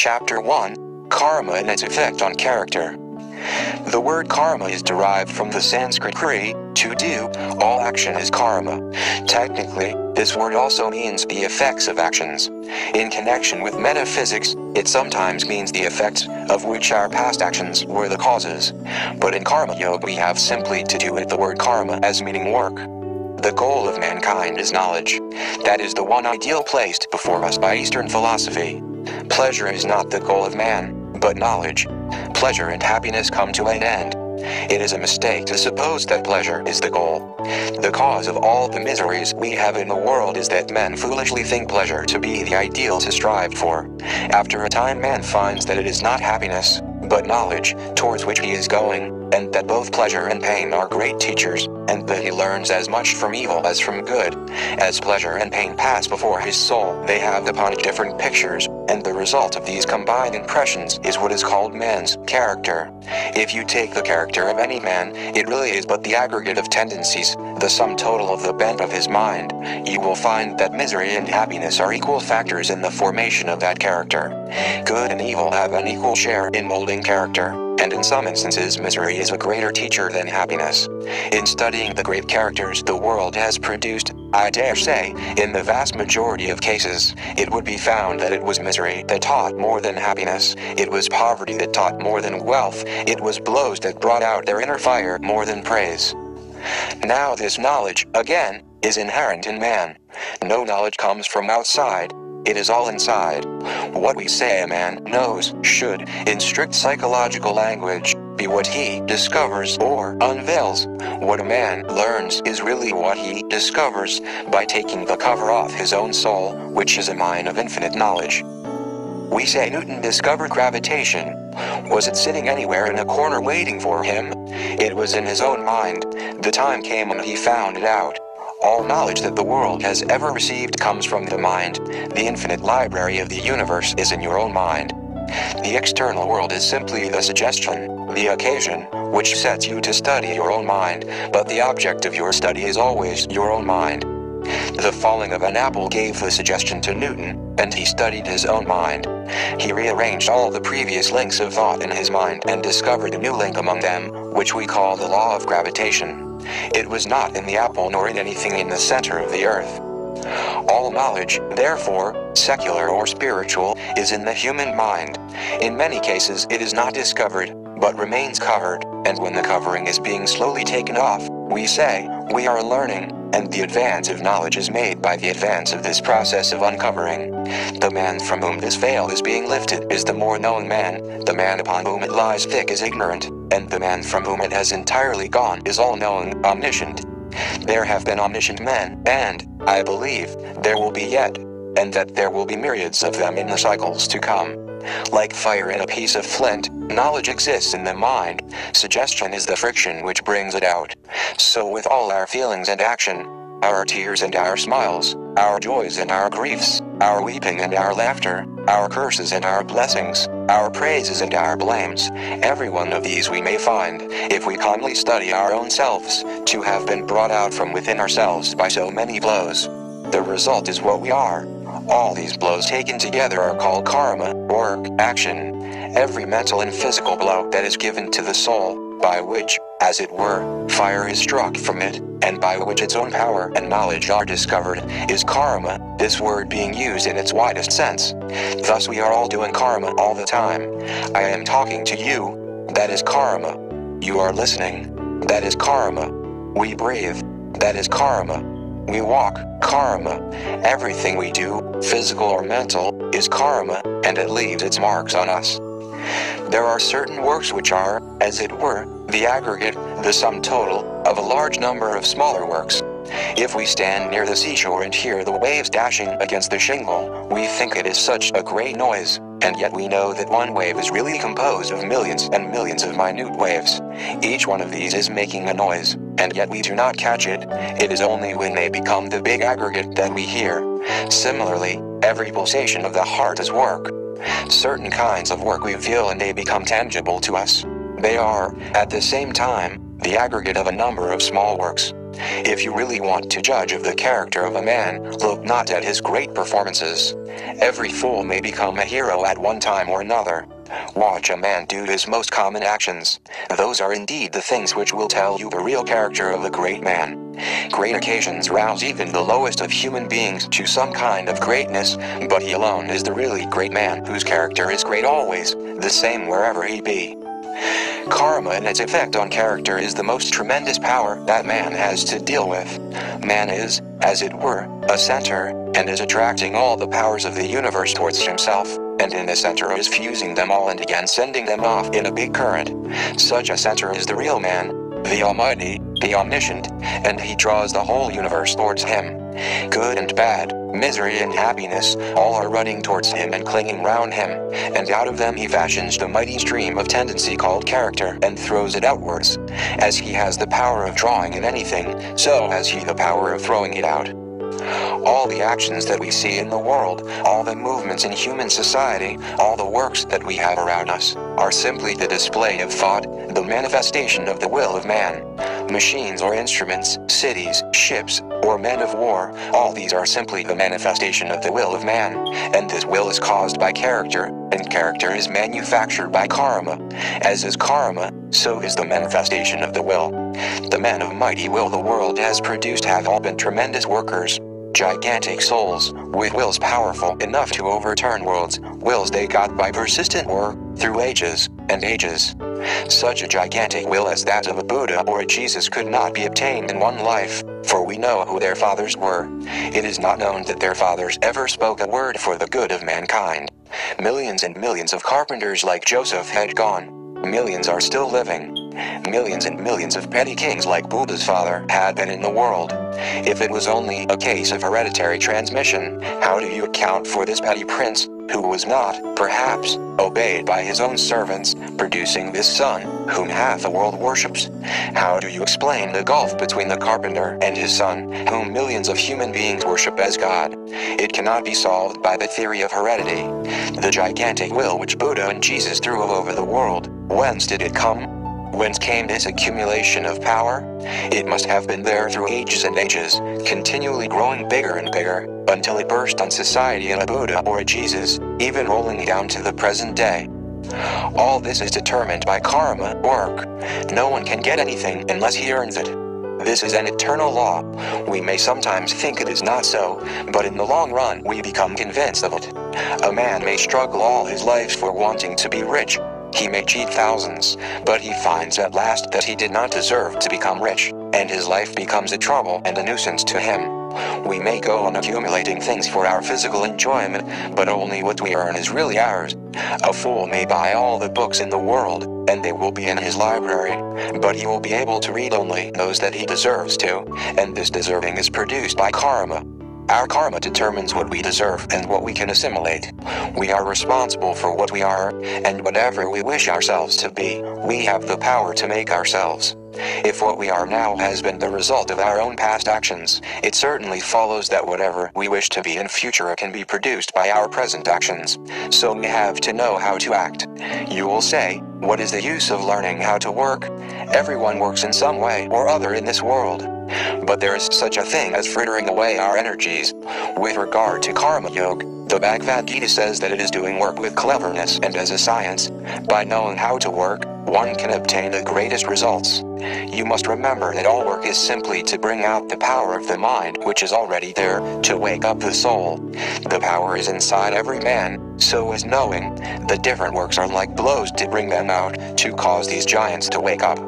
Chapter 1, Karma and its effect on character. The word karma is derived from the Sanskrit kri, to do. All action is karma. Technically, this word also means the effects of actions. In connection with metaphysics, it sometimes means the effects of which our past actions were the causes. But in Karma Yoga we have simply to do with the word karma as meaning work. The goal of mankind is knowledge. That is the one ideal placed before us by Eastern philosophy. Pleasure is not the goal of man, but knowledge. Pleasure and happiness come to an end. It is a mistake to suppose that pleasure is the goal. The cause of all the miseries we have in the world is that men foolishly think pleasure to be the ideal to strive for. After a time man finds that it is not happiness, but knowledge, towards which he is going, and that both pleasure and pain are great teachers, and that he learns as much from evil as from good. As pleasure and pain pass before his soul, they have upon it different pictures, and the result of these combined impressions is what is called man's character. If you take the character of any man, it really is but the aggregate of tendencies, the sum total of the bent of his mind. You will find that misery and happiness are equal factors in the formation of that character. Good and evil have an equal share in molding character, and in some instances misery is a greater teacher than happiness. In studying the great characters the world has produced, I dare say, in the vast majority of cases, it would be found that it was misery that taught more than happiness, it was poverty that taught more than wealth, it was blows that brought out their inner fire more than praise. Now this knowledge, again, is inherent in man. No knowledge comes from outside. It is all inside. What we say a man knows should, in strict psychological language, be what he discovers or unveils. What a man learns is really what he discovers by taking the cover off his own soul, which is a mine of infinite knowledge. We say Newton discovered gravitation. Was it sitting anywhere in a corner waiting for him? It was in his own mind. The time came when he found it out. All knowledge that the world has ever received comes from the mind. The infinite library of the universe is in your own mind. The external world is simply the suggestion, the occasion, which sets you to study your own mind, but the object of your study is always your own mind. The falling of an apple gave the suggestion to Newton, and he studied his own mind. He rearranged all the previous links of thought in his mind and discovered a new link among them, which we call the law of gravitation. It was not in the apple nor in anything in the center of the earth. All knowledge, therefore, secular or spiritual, is in the human mind. In many cases it is not discovered, but remains covered, and when the covering is being slowly taken off, we say, we are learning, and the advance of knowledge is made by the advance of this process of uncovering. The man from whom this veil is being lifted is the more known man, the man upon whom it lies thick is ignorant, and the man from whom it has entirely gone is all-knowing, omniscient. There have been omniscient men, and, I believe, there will be yet, and that there will be myriads of them in the cycles to come. Like fire in a piece of flint, knowledge exists in the mind. Suggestion is the friction which brings it out. So with all our feelings and action, our tears and our smiles, our joys and our griefs, our weeping and our laughter, our curses and our blessings, our praises and our blames, every one of these we may find, if we calmly study our own selves, to have been brought out from within ourselves by so many blows. The result is what we are. All these blows taken together are called karma, work, action. Every mental and physical blow that is given to the soul, by which, as it were, fire is struck from it, and by which its own power and knowledge are discovered, is karma, this word being used in its widest sense. Thus we are all doing karma all the time. I am talking to you, that is karma. You are listening, that is karma. We breathe, that is karma. We walk, karma. Everything we do, physical or mental, is karma, and it leaves its marks on us. There are certain works which are, as it were, the aggregate, the sum total, of a large number of smaller works. If we stand near the seashore and hear the waves dashing against the shingle, we think it is such a great noise, and yet we know that one wave is really composed of millions and millions of minute waves. Each one of these is making a noise, and yet we do not catch it. It is only when they become the big aggregate that we hear. Similarly, every pulsation of the heart is work. Certain kinds of work we feel and they become tangible to us. They are, at the same time, the aggregate of a number of small works. If you really want to judge of the character of a man, look not at his great performances. Every fool may become a hero at one time or another. Watch a man do his most common actions. Those are indeed the things which will tell you the real character of a great man. Great occasions rouse even the lowest of human beings to some kind of greatness, but he alone is the really great man whose character is great always, the same wherever he be. Karma and its effect on character is the most tremendous power that man has to deal with. Man is, as it were, a center, and is attracting all the powers of the universe towards himself, and in the center is fusing them all and again sending them off in a big current. Such a center is the real man, the Almighty, the Omniscient, and he draws the whole universe towards him. Good and bad, misery and happiness, all are running towards him and clinging round him, and out of them he fashions the mighty stream of tendency called character and throws it outwards. As he has the power of drawing in anything, so has he the power of throwing it out. All the actions that we see in the world, all the movements in human society, all the works that we have around us, are simply the display of thought, the manifestation of the will of man. Machines or instruments, cities, ships, or men of war, all these are simply the manifestation of the will of man, and this will is caused by character, and character is manufactured by karma. As is karma, so is the manifestation of the will. The men of mighty will the world has produced have all been tremendous workers, gigantic souls, with wills powerful enough to overturn worlds, wills they got by persistent work, through ages and ages. Such a gigantic will as that of a Buddha or a Jesus could not be obtained in one life, for we know who their fathers were. It is not known that their fathers ever spoke a word for the good of mankind. Millions and millions of carpenters like Joseph had gone. Millions are still living. Millions and millions of petty kings like Buddha's father had been in the world. If it was only a case of hereditary transmission, how do you account for this petty prince, who was not, perhaps, obeyed by his own servants, producing this son, whom half the world worships? How do you explain the gulf between the carpenter and his son, whom millions of human beings worship as God? It cannot be solved by the theory of heredity. The gigantic will which Buddha and Jesus threw over the world, whence did it come? Whence came this accumulation of power? It must have been there through ages and ages, continually growing bigger and bigger, until it burst on society in a Buddha or a Jesus, even rolling down to the present day. All this is determined by karma, work. No one can get anything unless he earns it. This is an eternal law. We may sometimes think it is not so, but in the long run we become convinced of it. A man may struggle all his life for wanting to be rich. He may cheat thousands, but he finds at last that he did not deserve to become rich, and his life becomes a trouble and a nuisance to him. We may go on accumulating things for our physical enjoyment, but only what we earn is really ours. A fool may buy all the books in the world, and they will be in his library, but he will be able to read only those that he deserves to, and this deserving is produced by karma. Our karma determines what we deserve and what we can assimilate. We are responsible for what we are, and whatever we wish ourselves to be, we have the power to make ourselves. If what we are now has been the result of our own past actions, it certainly follows that whatever we wish to be in future can be produced by our present actions. So we have to know how to act. You will say, what is the use of learning how to work? Everyone works in some way or other in this world. But there is such a thing as frittering away our energies. With regard to Karma Yoga, the Bhagavad Gita says that it is doing work with cleverness and as a science. By knowing how to work, one can obtain the greatest results. You must remember that all work is simply to bring out the power of the mind which is already there, to wake up the soul. The power is inside every man, so is knowing. The different works are like blows to bring them out, to cause these giants to wake up.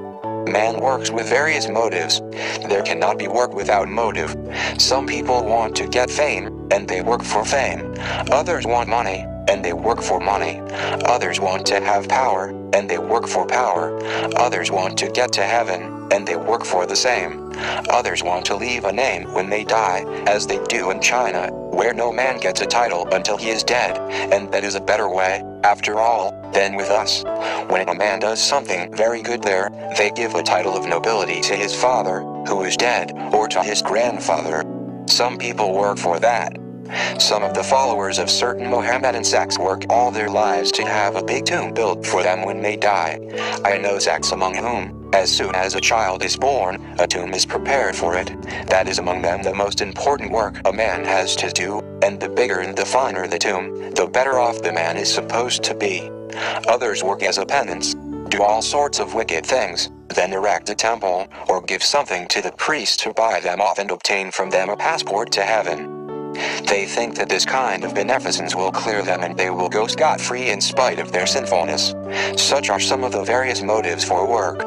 Man works with various motives. There cannot be work without motive. Some people want to get fame, and they work for fame. Others want money, and they work for money. Others want to have power, and they work for power. Others want to get to heaven, and they work for the same. Others want to leave a name when they die, as they do in China, where no man gets a title until he is dead, and that is a better way, after all, than with us. When a man does something very good there, they give a title of nobility to his father, who is dead, or to his grandfather. Some people work for that. Some of the followers of certain Mohammedan sects work all their lives to have a big tomb built for them when they die. I know sects among whom, As soon as a child is born, a tomb is prepared for it. That is among them the most important work a man has to do, and the bigger and the finer the tomb, the better off the man is supposed to be. Others work as a penance, do all sorts of wicked things, then erect a temple, or give something to the priest to buy them off and obtain from them a passport to heaven. They think that this kind of beneficence will clear them and they will go scot-free in spite of their sinfulness. Such are some of the various motives for work.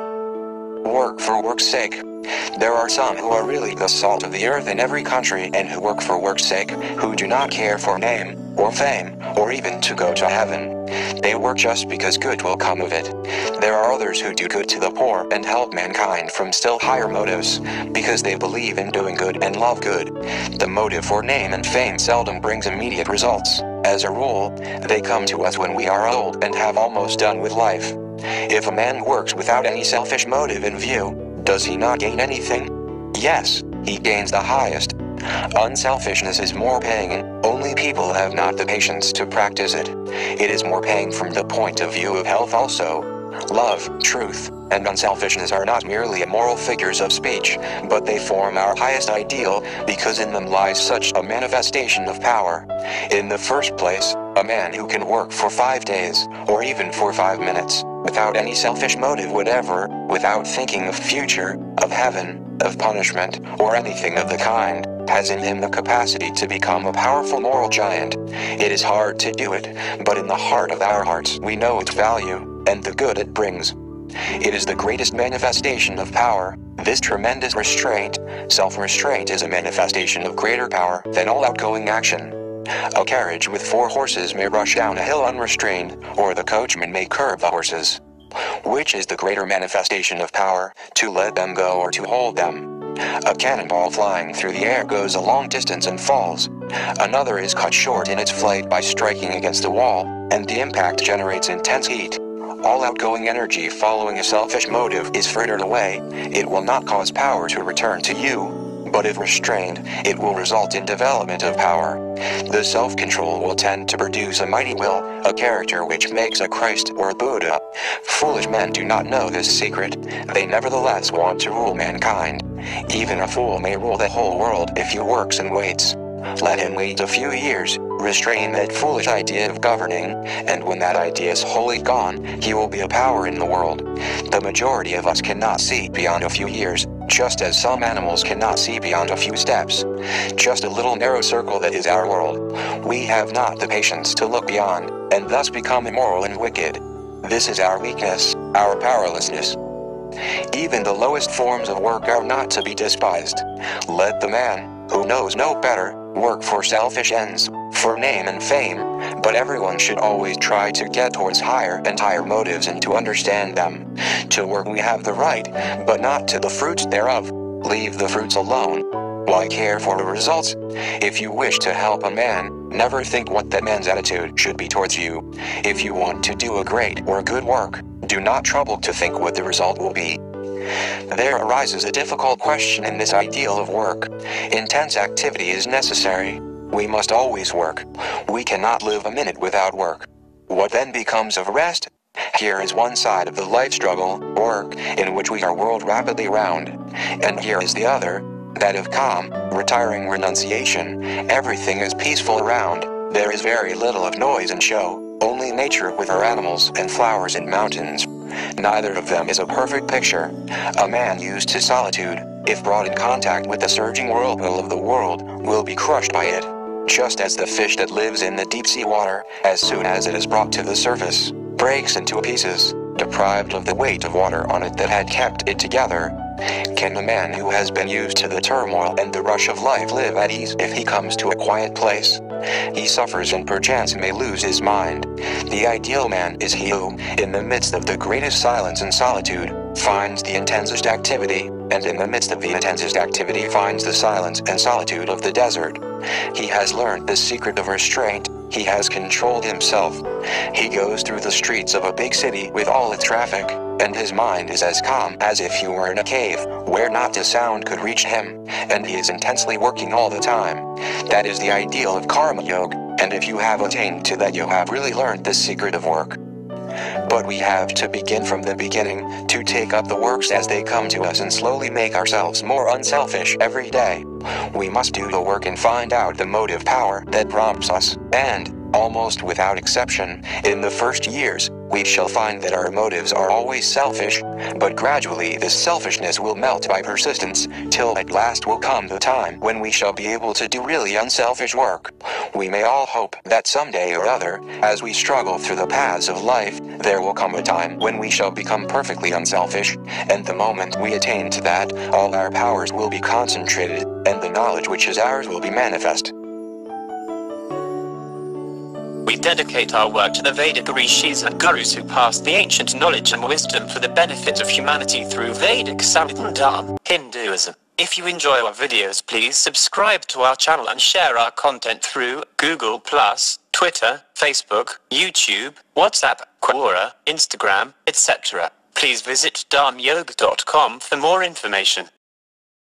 Work for work's sake. There are some who are really the salt of the earth in every country and who work for work's sake, who do not care for name, or fame, or even to go to heaven. They work just because good will come of it. There are others who do good to the poor and help mankind from still higher motives, because they believe in doing good and love good. The motive for name and fame seldom brings immediate results. As a rule, they come to us when we are old and have almost done with life. If a man works without any selfish motive in view, does he not gain anything? Yes, he gains the highest. Unselfishness is more paying, only people have not the patience to practice it. It is more paying from the point of view of health also. Love, truth, and unselfishness are not merely moral figures of speech, but they form our highest ideal, because in them lies such a manifestation of power. In the first place, a man who can work for 5 days, or even for 5 minutes, without any selfish motive whatever, without thinking of future, of heaven, of punishment, or anything of the kind, has in him the capacity to become a powerful moral giant. It is hard to do it, but in the heart of our hearts we know its value, and the good it brings. It is the greatest manifestation of power, this tremendous restraint. Self-restraint is a manifestation of greater power than all outgoing action. A carriage with 4 horses may rush down a hill unrestrained, or the coachman may curb the horses. Which is the greater manifestation of power, to let them go or to hold them? A cannonball flying through the air goes a long distance and falls. Another is cut short in its flight by striking against a wall, and the impact generates intense heat. All outgoing energy following a selfish motive is frittered away. It will not cause power to return to you, but if restrained, it will result in development of power. The self-control will tend to produce a mighty will, a character which makes a Christ or a Buddha. Foolish men do not know this secret. They nevertheless want to rule mankind. Even a fool may rule the whole world if he works and waits. Let him wait a few years, restrain that foolish idea of governing, and when that idea is wholly gone, he will be a power in the world. The majority of us cannot see beyond a few years, just as some animals cannot see beyond a few steps. Just a little narrow circle that is our world. We have not the patience to look beyond, and thus become immoral and wicked. This is our weakness, our powerlessness. Even the lowest forms of work are not to be despised. Let the man, who knows no better, work for selfish ends, for name and fame, but everyone should always try to get towards higher and higher motives and to understand them. To work we have the right, but not to the fruits thereof. Leave the fruits alone. Why care for the results? If you wish to help a man, never think what that man's attitude should be towards you. If you want to do a great or good work, do not trouble to think what the result will be. There arises a difficult question in this ideal of work. Intense activity is necessary. We must always work. We cannot live a minute without work. What then becomes of rest? Here is one side of the life struggle, work, in which we are whirled rapidly round. And here is the other, that of calm, retiring renunciation. Everything is peaceful around. There is very little of noise and show, only nature with her animals and flowers and mountains. Neither of them is a perfect picture. A man used to solitude, if brought in contact with the surging whirlpool of the world, will be crushed by it. Just as the fish that lives in the deep sea water, as soon as it is brought to the surface, breaks into pieces, deprived of the weight of water on it that had kept it together. Can a man who has been used to the turmoil and the rush of life live at ease if he comes to a quiet place? He suffers and perchance may lose his mind. The ideal man is he who, in the midst of the greatest silence and solitude, finds the intensest activity, and in the midst of the intensest activity finds the silence and solitude of the desert. He has learned the secret of restraint. He has controlled himself. He goes through the streets of a big city with all its traffic, and his mind is as calm as if he were in a cave, where not a sound could reach him, and he is intensely working all the time. That is the ideal of Karma Yoga, and if you have attained to that you have really learned the secret of work. But we have to begin from the beginning, to take up the works as they come to us and slowly make ourselves more unselfish every day. We must do the work and find out the motive power that prompts us, and, almost without exception, in the first years, we shall find that our motives are always selfish, but gradually this selfishness will melt by persistence, till at last will come the time when we shall be able to do really unselfish work. We may all hope that someday or other, as we struggle through the paths of life, there will come a time when we shall become perfectly unselfish, and the moment we attain to that, all our powers will be concentrated, and the knowledge which is ours will be manifest. We dedicate our work to the Vedic rishis and gurus who passed the ancient knowledge and wisdom for the benefit of humanity through Vedic Samhita, Hinduism. If you enjoy our videos, please subscribe to our channel and share our content through Google+, Twitter, Facebook, YouTube, WhatsApp, Quora, Instagram, etc. Please visit dharmyoga.com for more information.